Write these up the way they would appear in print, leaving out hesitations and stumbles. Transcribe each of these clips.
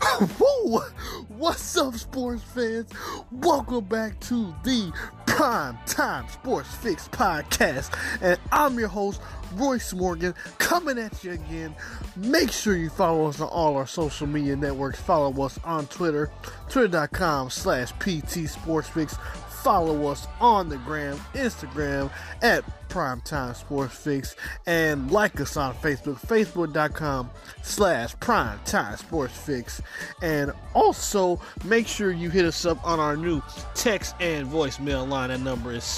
Woo! What's up, sports fans? Welcome back to the Prime Time Sports Fix podcast, and I'm your host, Royce Morgan, coming at you again. Make sure you follow us on all our social media networks. Follow us on Twitter, twitter.com/PT Sports Fix. Follow us on the gram, Instagram at Primetime Sports Fix, and like us on Facebook, facebook.com/Primetime Sports Fix. And also make sure you hit us up on our new text and voicemail line. That number is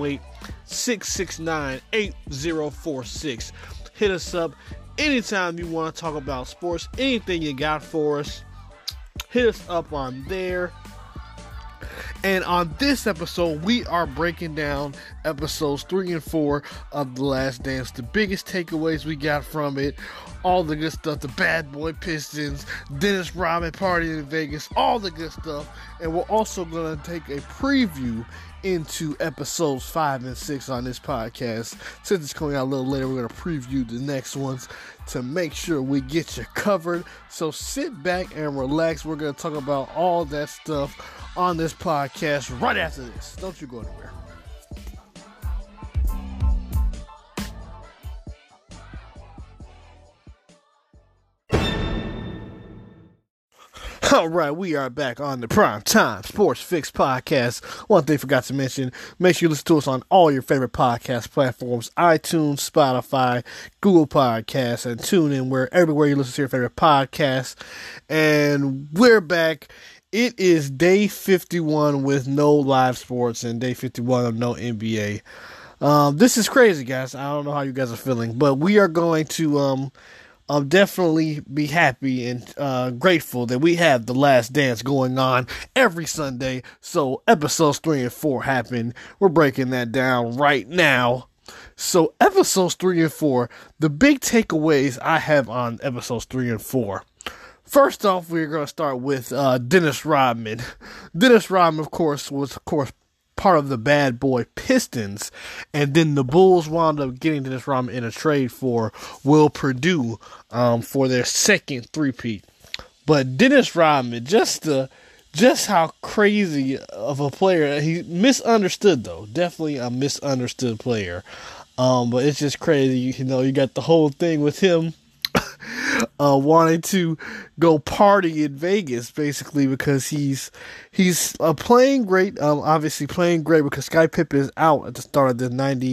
708-669-8046. Hit us up anytime you want to talk about sports, anything you got for us. Hit us up on there. And on this episode, we are breaking down episodes 3 and 4 of The Last Dance. The biggest takeaways we got from it, all the good stuff, the bad boy Pistons, Dennis Rodman partying in Vegas, all the good stuff. And we're also going to take a preview into episodes 5 and 6 on this podcast. Since it's coming out a little later, we're going to preview the next ones to make sure we get you covered. So sit back and relax. We're going to talk about all that stuff on this podcast right after this. Don't you go anywhere. All right, we are back on the Prime Time Sports Fix podcast. One thing I forgot to mention, make sure you listen to us on all your favorite podcast platforms, iTunes, Spotify, Google Podcasts, and tune in everywhere you listen to your favorite podcasts. And we're back. It is day 51 with no live sports and day 51 of no NBA. This is crazy, guys. I don't know how you guys are feeling, but we are going to definitely be happy and grateful that we have The Last Dance going on every Sunday. So episodes 3 and 4 happen. We're breaking that down right now. So episodes 3 and 4, the big takeaways I have on episodes 3 and 4. First off, we're going to start with Dennis Rodman. Dennis Rodman, of course, was part of the bad boy Pistons, and then the Bulls wound up getting Dennis Rodman in a trade for Will Perdue for their second three-peat. But Dennis Rodman, just how crazy of a player, he misunderstood though, definitely a misunderstood player. But it's just crazy, you got the whole thing with him wanting to go party in Vegas, basically, because he's playing great. Obviously playing great because Scottie Pippen is out at the start of the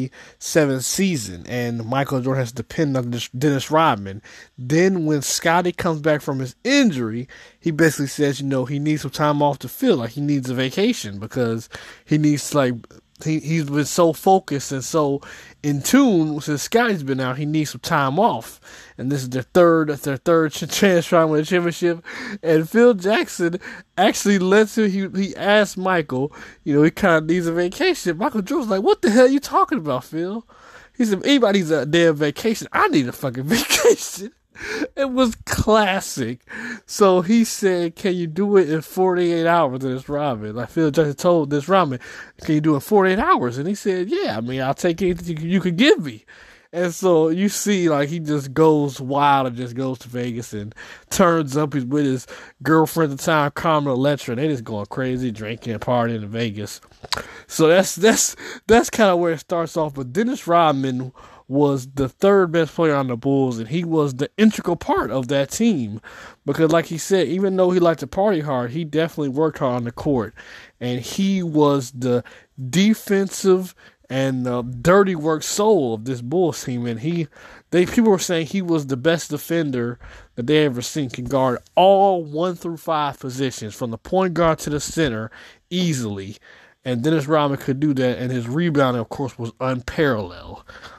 97 season, and Michael Jordan has to depend on Dennis Rodman. Then when Scottie comes back from his injury, he basically says, he needs some time off to feel like he needs a vacation because he needs to, he's been so focused and so in tune since Scottie's been out. He needs some time off, and this is their third chance trying to win a championship. And Phil Jackson actually lets him. He asked Michael, he kind of needs a vacation. Michael Jordan's like, "What the hell are you talking about, Phil?" He said, "Anybody needs a damn vacation. I need a fucking vacation." It was classic. So he said, "Can you do it in 48 hours?" Dennis Rodman. Like Phil Jackson told Dennis Rodman, "Can you do it in 48 hours?" And he said, "Yeah, I'll take anything you could give me." And so you see, he just goes wild and just goes to Vegas and turns up. He's with his girlfriend at the time, Carmen Electra, and they just going crazy, drinking and partying in Vegas. So that's kind of where it starts off. But Dennis Rodman was the third best player on the Bulls, and he was the integral part of that team because, like he said, even though he liked to party hard, he definitely worked hard on the court, and he was the defensive and dirty work soul of this Bulls team. And people were saying he was the best defender that they ever seen, can guard all 1 through 5 positions from the point guard to the center easily, and Dennis Rodman could do that, and his rebounding, of course, was unparalleled.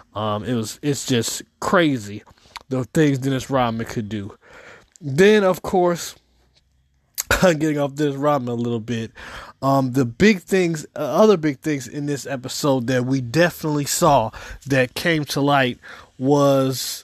It's just crazy the things Dennis Rodman could do. Then, of course, getting off Dennis Rodman a little bit, the big things, other big things in this episode that we definitely saw that came to light was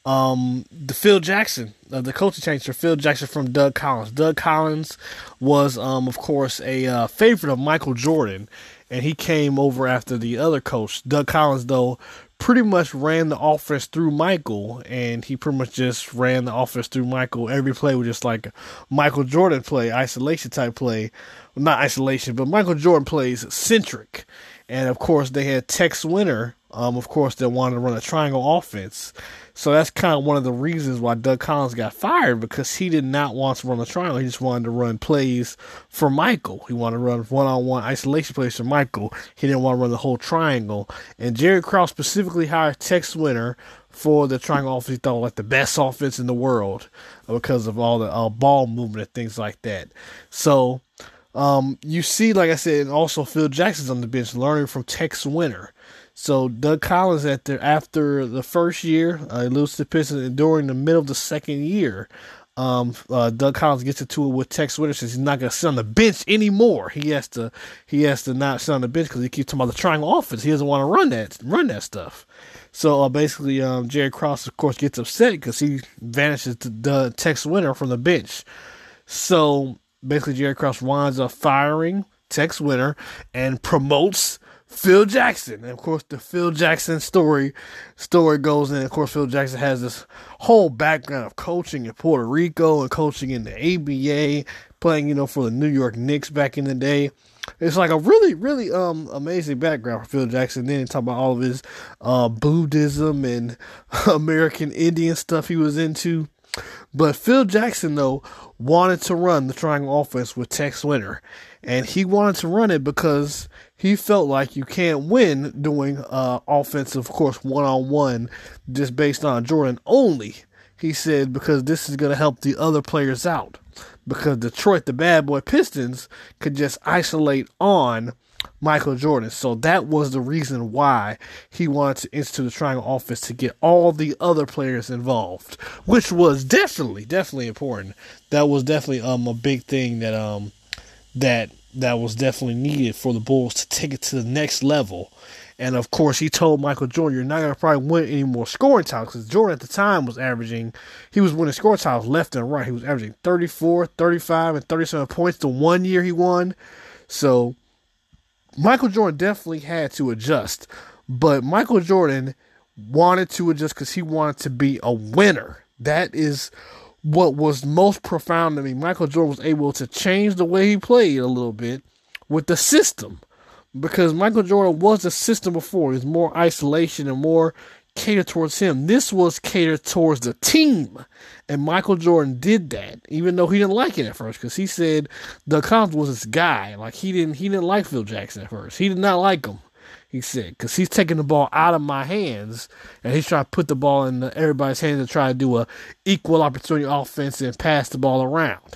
the Phil Jackson, the coaching change for Phil Jackson from Doug Collins. Doug Collins was, of course, a favorite of Michael Jordan, and he came over after the other coach. Doug Collins, though, pretty much ran the offense through Michael, and he pretty much just ran the offense through Michael. Every play was just like a Michael Jordan play, isolation type play. Well, not isolation, but Michael Jordan plays centric. And, of course, they had Tex Winter, of course, that wanted to run a triangle offense. So that's kind of one of the reasons why Doug Collins got fired, because he did not want to run a triangle. He just wanted to run plays for Michael. He wanted to run one-on-one isolation plays for Michael. He didn't want to run the whole triangle. And Jerry Krause specifically hired Tex Winter for the triangle offense. He thought like the best offense in the world because of all the ball movement and things like that. So you see, like I said, and also Phil Jackson's on the bench learning from Tex Winter. So Doug Collins, after the first year, he loses to Pistons, and during the middle of the second year, Doug Collins gets into it with Tex Winter, says he's not going to sit on the bench anymore. He has to not sit on the bench because he keeps talking about the triangle offense. He doesn't want to run that stuff. So basically, Jerry Krause, of course, gets upset because he vanishes to Tex Winter from the bench. So basically, Jerry Krause winds up firing Tex Winter and promotes Phil Jackson. And of course, the Phil Jackson story goes in. Of course, Phil Jackson has this whole background of coaching in Puerto Rico and coaching in the ABA, playing, for the New York Knicks back in the day. It's like a really, really amazing background for Phil Jackson. Then talk about all of his Buddhism and American Indian stuff he was into. But Phil Jackson, though, wanted to run the triangle offense with Tex Winter. And he wanted to run it because he felt like you can't win doing offensive, of course, one-on-one just based on Jordan only. He said because this is going to help the other players out. Because Detroit, the bad boy Pistons, could just isolate on Michael Jordan. So that was the reason why he wanted to institute the triangle offense, to get all the other players involved, which was definitely important. That was definitely a big thing that was definitely needed for the Bulls to take it to the next level. And of course, he told Michael Jordan, you're not going to probably win any more scoring titles, because Jordan at the time he was winning scoring titles left and right. He was averaging 34, 35, and 37 points the one year he won. So Michael Jordan definitely had to adjust, but Michael Jordan wanted to adjust because he wanted to be a winner. That is what was most profound to me. Michael Jordan was able to change the way he played a little bit with the system, because Michael Jordan was the system before. It was more isolation and more catered towards him. This was catered towards the team, and Michael Jordan did that, even though he didn't like it at first, because he said Doug Collins was his guy. Like he didn't like Phil Jackson at first. He did not like him. He said, because he's taking the ball out of my hands, and he's trying to put the ball in everybody's hands and try to do a equal opportunity offense and pass the ball around.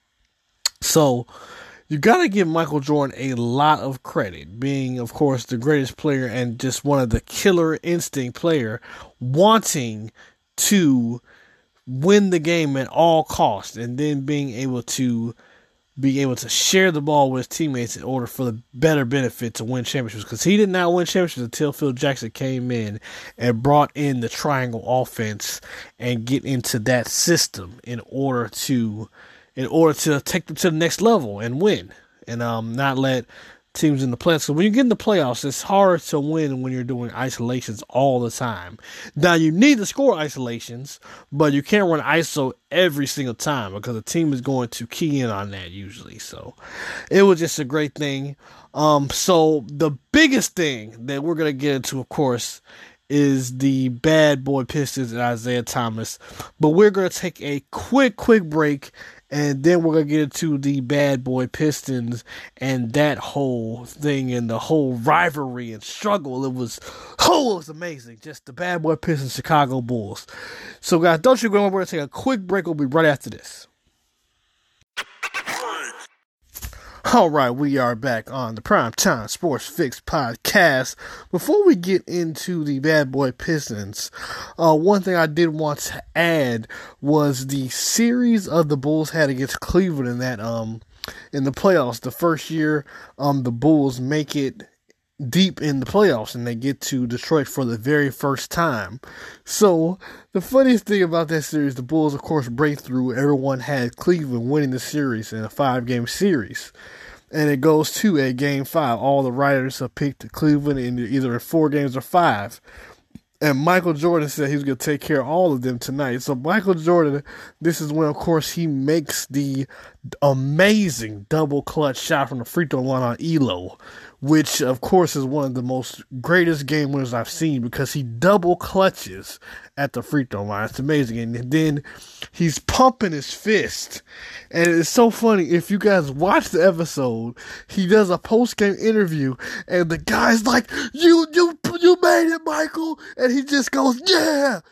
So you got to give Michael Jordan a lot of credit, being, of course, the greatest player and just one of the killer instinct player, wanting to win the game at all costs, and then being able to share the ball with his teammates in order for the better benefit to win championships. Because he did not win championships until Phil Jackson came in and brought in the triangle offense and get into that system in order to take them to the next level and win, and not let teams in the playoffs. So when you get in the playoffs, it's hard to win when you're doing isolations all the time. Now, you need to score isolations, but you can't run ISO every single time because the team is going to key in on that usually. So it was just a great thing. So the biggest thing that we're going to get into, of course, is the bad boy Pistons and Isaiah Thomas. But we're going to take a quick break, and then we're going to get into the bad boy Pistons and that whole thing and the whole rivalry and struggle. It was amazing. Just the bad boy Pistons, Chicago Bulls. So guys, don't you go away. We're going to take a quick break. We'll be right after this. All right, we are back on the Primetime Sports Fix podcast. Before we get into the bad boy Pistons, one thing I did want to add was the series of the Bulls had against Cleveland in that in the playoffs. The first year, the Bulls make it deep in the playoffs and they get to Detroit for the very first time. So the funniest thing about that series, the Bulls, of course, break through. Everyone had Cleveland winning the series in a 5-game series. And it goes to a game 5. All the writers have picked Cleveland in either 4 games or 5. And Michael Jordan said he was going to take care of all of them tonight. So Michael Jordan, this is when, of course, he makes the amazing double clutch shot from the free throw line on Elo, which, of course, is one of the most greatest game winners I've seen because he double clutches at the free throw line. It's amazing. And then he's pumping his fist. And it's so funny. If you guys watch the episode, he does a post-game interview, and the guy's like, you made it, Michael. And he just goes, yeah.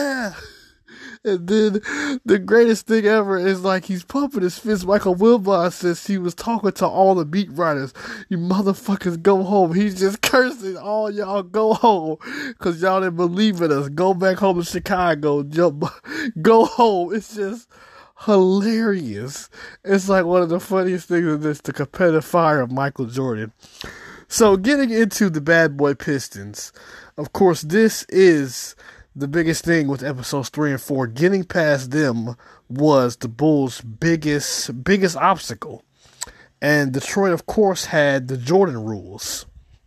And then the greatest thing ever is like he's pumping his fist. Michael Wilbon says he was talking to all the beat writers. You motherfuckers go home. He's just cursing all y'all go home because y'all didn't believe in us. Go back home to Chicago. Go home. It's just hilarious. It's like one of the funniest things in this, the competitive fire of Michael Jordan. So getting into the Bad Boy Pistons, of course, this is the biggest thing with episodes 3 and 4. Getting past them was the Bulls' biggest obstacle. And Detroit, of course, had the Jordan rules.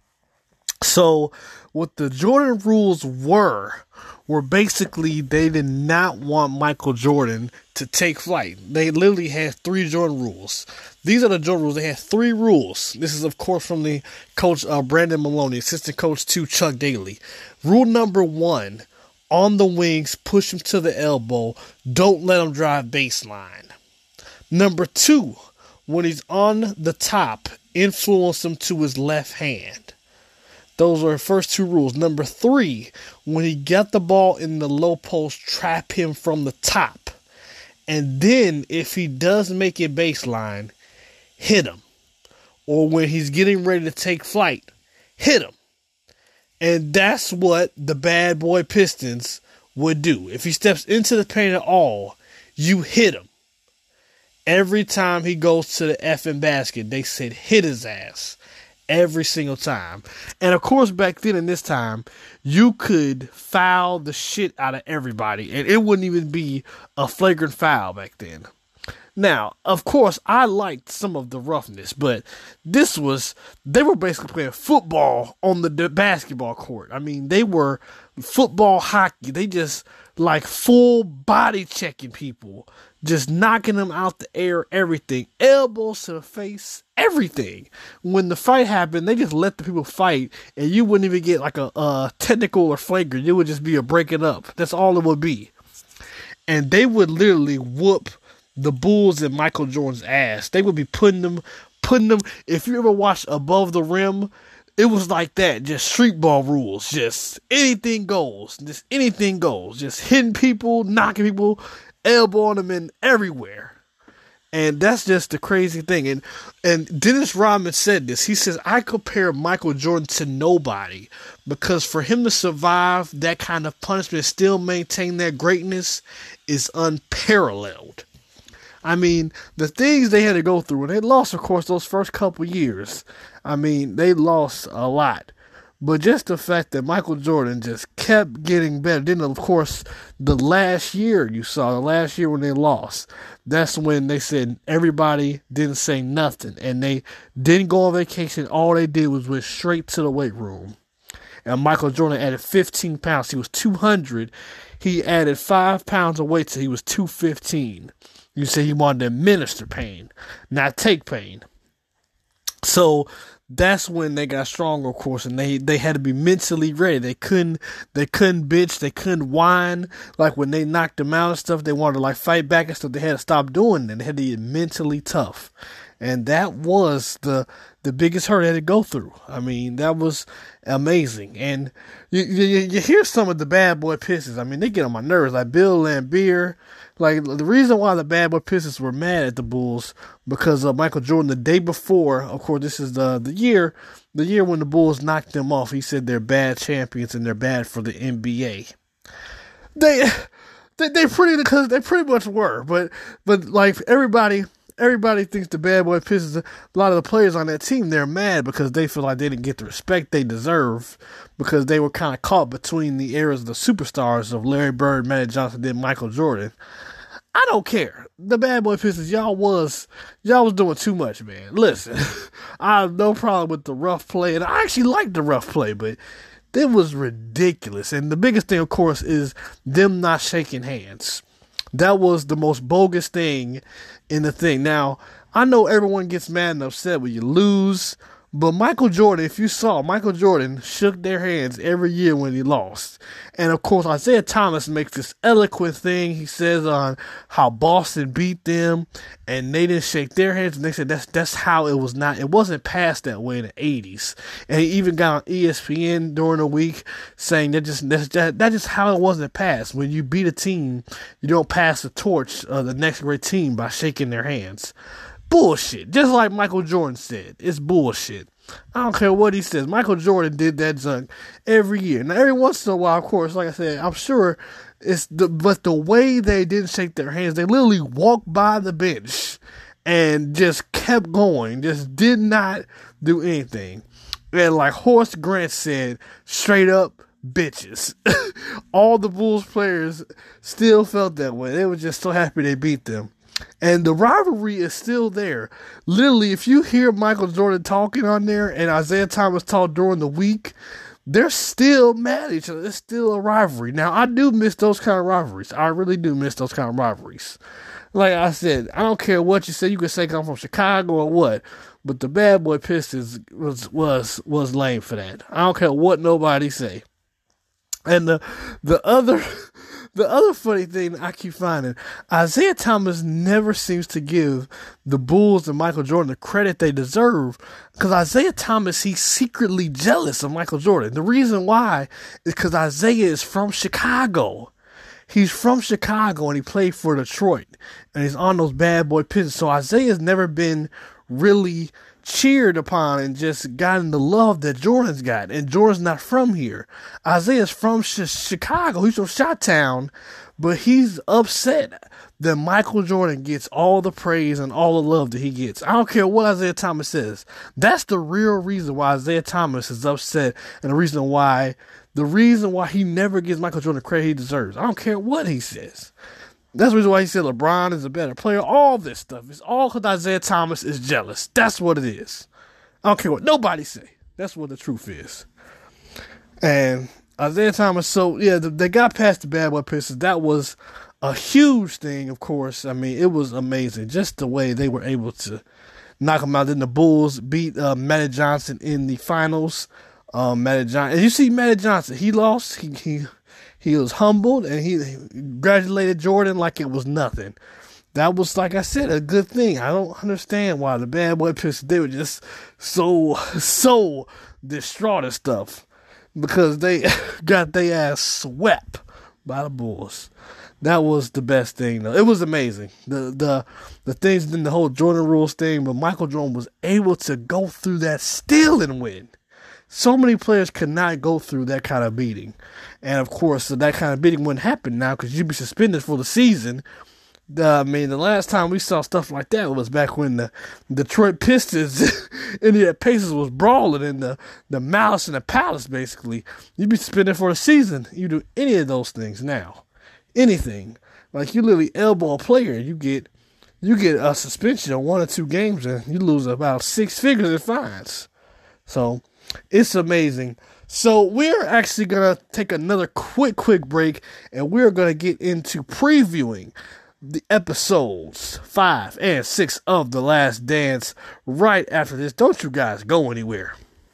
So what the Jordan rules were basically they did not want Michael Jordan to take flight. They literally had 3 Jordan rules. These are the Jordan rules. They had 3 rules. This is, of course, from the coach Brandon Maloney, assistant coach to Chuck Daly. Rule number 1, on the wings, push him to the elbow. Don't let him drive baseline. Number 2, when he's on the top, influence him to his left hand. Those are the first 2 rules. Number 3, when he got the ball in the low post, trap him from the top. And then, if he does make it baseline, hit him. Or when he's getting ready to take flight, hit him. And that's what the Bad Boy Pistons would do. If he steps into the paint at all, you hit him. Every time he goes to the effing basket, they said hit his ass. Every single time. And of course, back then in this time, you could foul the shit out of everybody. And it wouldn't even be a flagrant foul back then. Now, of course, I liked some of the roughness, but they were basically playing football on the basketball court. I mean, they were football hockey. They just like full body checking people, just knocking them out the air, everything, elbows to the face, everything. When the fight happened, they just let the people fight, and you wouldn't even get like a technical or flagrant. It would just be a breaking up. That's all it would be. And they would literally whoop the Bulls and Michael Jordan's ass. They would be putting them. If you ever watched Above the Rim, it was like that. Just street ball rules. Just anything goes. Just anything goes. Just hitting people, knocking people, elbowing them in everywhere. And that's just the crazy thing. And Dennis Rodman said this. He says, I compare Michael Jordan to nobody because for him to survive that kind of punishment and still maintain that greatness is unparalleled. I mean, the things they had to go through, and they lost, of course, those first couple years. I mean, they lost a lot. But just the fact that Michael Jordan just kept getting better. Then, of course, the last year when they lost, that's when they said everybody didn't say nothing. And they didn't go on vacation. All they did was went straight to the weight room. And Michael Jordan added 15 pounds. He was 200. He added 5 pounds of weight, so he was 215. You say he wanted to administer pain, not take pain. So that's when they got stronger, of course, and they had to be mentally ready. They couldn't bitch, they couldn't whine. Like when they knocked them out and stuff, they wanted to like fight back and stuff. They had to stop doing that. They had to get mentally tough. And that was the biggest hurt they had to go through. I mean, that was amazing. And you hear some of the Bad Boy Pistons. I mean, they get on my nerves. Like Bill Laimbeer. Like, the reason why the Bad Boy Pistons were mad at the Bulls, because of Michael Jordan the day before, of course, this is the year when the Bulls knocked them off. He said they're bad champions and they're bad for the NBA. They pretty much were, but like everybody thinks the Bad Boy Pistons, a lot of the players on that team, they're mad because they feel like they didn't get the respect they deserve because they were kind of caught between the eras of the superstars of Larry Bird, Magic Johnson, and Michael Jordan. I don't care. The Bad Boy Pistons, y'all was doing too much, man. Listen, I have no problem with the rough play, and I actually like the rough play, but It was ridiculous. And the biggest thing, of course, is them not shaking hands. That was the most bogus thing in the thing. Now, I know everyone gets mad and upset when you lose, but Michael Jordan, if you saw, Michael Jordan shook their hands every year when he lost. And of course, Isaiah Thomas makes this eloquent thing. He says on how Boston beat them and they didn't shake their hands. And they said that's how it was not. It wasn't passed that way in the 80s. And he even got on ESPN during the week saying that's just how it wasn't passed. When you beat a team, you don't pass the torch of the next great team by shaking their hands. Bullshit. Just like Michael Jordan said. It's bullshit. I don't care what he says. Michael Jordan did that junk every year. Now, every once in a while, of course, like I said, I'm sure but the way they didn't shake their hands, they literally walked by the bench and just kept going. Just did not do anything. And like Horace Grant said, straight up, bitches. All the Bulls players still felt that way. They were just so happy they beat them. And the rivalry is still there. Literally, if you hear Michael Jordan talking on there and Isaiah Thomas talk during the week, they're still mad at each other. It's still a rivalry. Now, I do miss those kind of rivalries. I really do miss those kind of rivalries. Like I said, I don't care what you say. You can say I'm from Chicago or what, but the Bad Boy Pistons was lame for that. I don't care what nobody say. And the other funny thing I keep finding, Isaiah Thomas never seems to give the Bulls and Michael Jordan the credit they deserve, because Isaiah Thomas, he's secretly jealous of Michael Jordan. The reason why is because Isaiah is from Chicago. He's from Chicago and he played for Detroit and he's on those Bad Boy Pistons. So Isaiah's never been really cheered upon and just gotten the love that Jordan's got. And Jordan's not from here. Isaiah's from Chicago. He's from Chi-Town, but he's upset that Michael Jordan gets all the praise and all the love that he gets. I don't care what Isaiah Thomas says. That's the real reason why Isaiah Thomas is upset, and the reason why he never gives Michael Jordan the credit he deserves. I don't care what he says. That's the reason why he said LeBron is a better player. All this stuff. It's all because Isaiah Thomas is jealous. That's what it is. I don't care what nobody say. That's what the truth is. And Isaiah Thomas, so yeah, they got past the Bad Boy Pistons. That was a huge thing, of course. I mean, it was amazing. Just the way they were able to knock them out. Then the Bulls beat Magic Johnson in the finals. Magic Johnson. And you see Magic Johnson, he lost. He was humbled, and he congratulated Jordan like it was nothing. That was, like I said, a good thing. I don't understand why the Bad Boy Pistons, they were just so distraught and stuff, because they got their ass swept by the Bulls. That was the best thing, though. It was amazing. The things in the whole Jordan rules thing, but Michael Jordan was able to go through that still and win. So many players could not go through that kind of beating. And, of course, that kind of beating wouldn't happen now because you'd be suspended for the season. The last time we saw stuff like that was back when the Detroit Pistons Indiana Pacers was brawling in the Malice in the Palace, basically. You'd be suspended for the season. You do any of those things now. Anything. Like, you literally elbow a player, you get a suspension of 1 or 2 games, and you lose about 6 figures in fines. So it's amazing. So we're actually going to take another quick break, and we're going to get into previewing the episodes 5 and 6 of The Last Dance right after this. Don't you guys go anywhere.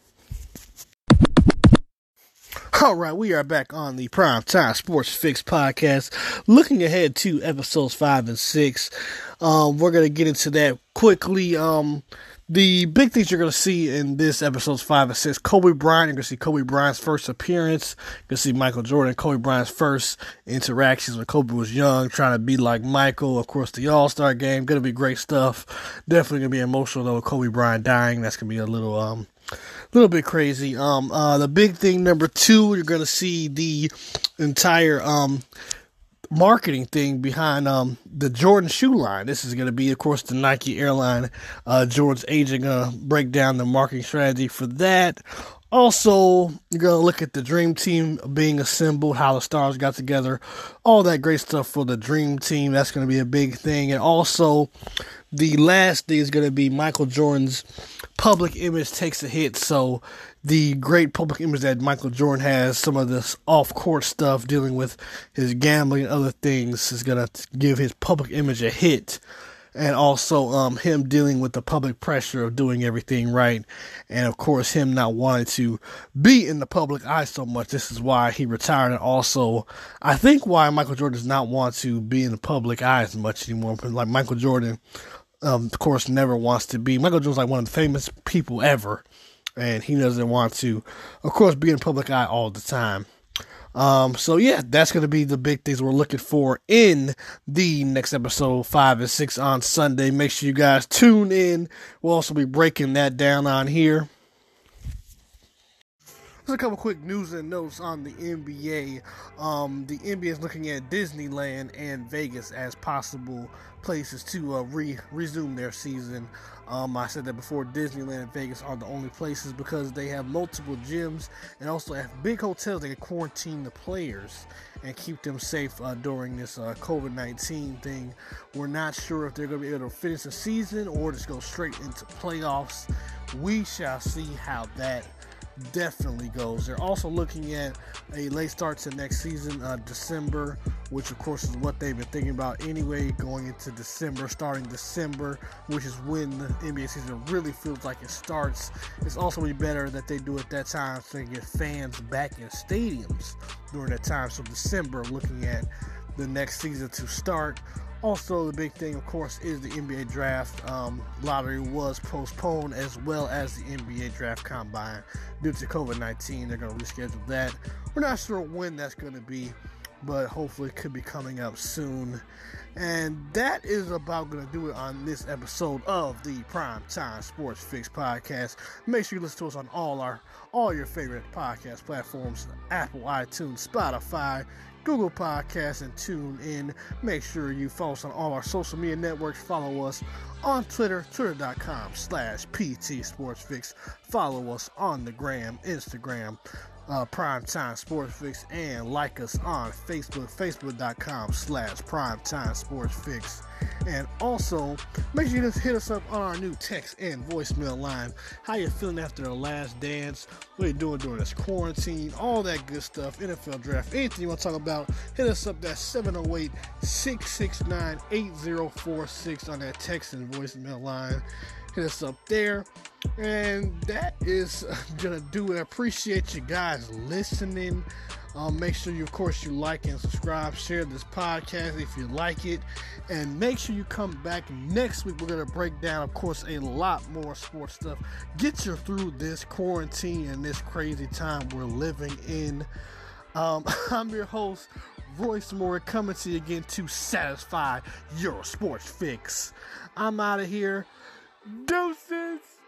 All right, we are back on the Primetime Sports Fix podcast, looking ahead to episodes 5 and 6. We're going to get into that quickly. The big things you're going to see in this episodes 5 and 6, Kobe Bryant. You're going to see Kobe Bryant's first appearance. You're going to see Michael Jordan, Kobe Bryant's first interactions when Kobe was young, trying to be like Michael. Of course, the All-Star game. Going to be great stuff. Definitely going to be emotional, though, with Kobe Bryant dying. That's going to be a little bit crazy. The big thing, number 2, you're going to see the entire marketing thing behind the Jordan shoe line. This is going to be, of course, the Nike airline. Jordan's agent going to break down the marketing strategy for that. Also, you're going to look at the Dream Team being assembled, how the stars got together, all that great stuff for the Dream Team. That's going to be a big thing. And also, the last thing is going to be Michael Jordan's public image takes a hit. So the great public image that Michael Jordan has, some of this off-court stuff dealing with his gambling and other things is going to give his public image a hit. And also him dealing with the public pressure of doing everything right. And, of course, him not wanting to be in the public eye so much. This is why he retired. And also, I think why Michael Jordan does not want to be in the public eye as much anymore. Like Michael Jordan, of course, never wants to be. Michael Jordan's like one of the famous people ever. And he doesn't want to, of course, be in the public eye all the time. So yeah, that's going to be the big things we're looking for in the next episode 5 and 6 on Sunday. Make sure you guys tune in. We'll also be breaking that down on here. There's a couple quick news and notes on the NBA. The NBA is looking at Disneyland and Vegas as possible places to resume their season. I said that before, Disneyland and Vegas are the only places because they have multiple gyms and also have big hotels that can quarantine the players and keep them safe during this COVID-19 thing. We're not sure if they're going to be able to finish the season or just go straight into playoffs. We shall see how that definitely goes. They're also looking at a late start to next season, December, which of course is what they've been thinking about anyway, going into December, starting December, which is when the NBA season really feels like it starts. It's also really better that they do it that time so they can get fans back in stadiums during that time. So December, looking at the next season to start. Also, the big thing, of course, is the NBA draft. Lottery was postponed, as well as the NBA draft combine due to COVID-19. They're going to reschedule that. We're not sure when that's going to be, but hopefully it could be coming up soon. And that is about going to do it on this episode of the Primetime Sports Fix podcast. Make sure you listen to us on all your favorite podcast platforms: Apple, iTunes, Spotify, Google Podcasts, and tune in. Make sure you follow us on all our social media networks. Follow us on Twitter, twitter.com/PT Sports Fix. Follow us on the gram, Instagram, Primetime Sports Fix, and like us on Facebook, facebook.com/Primetime Sports Fix. And also, make sure you just hit us up on our new text and voicemail line. How you feeling after the last dance? What are you doing during this quarantine? All that good stuff. NFL draft. Anything you want to talk about, hit us up. That's 708-669-8046 on that text and voicemail line. Hit us up there. And that is going to do it. I appreciate you guys listening. Make sure you, of course, you like and subscribe, share this podcast if you like it, and make sure you come back next week. We're going to break down, of course, a lot more sports stuff. Get you through this quarantine and this crazy time we're living in. I'm your host, Royce Moore, coming to you again to satisfy your sports fix. I'm out of here. Deuces!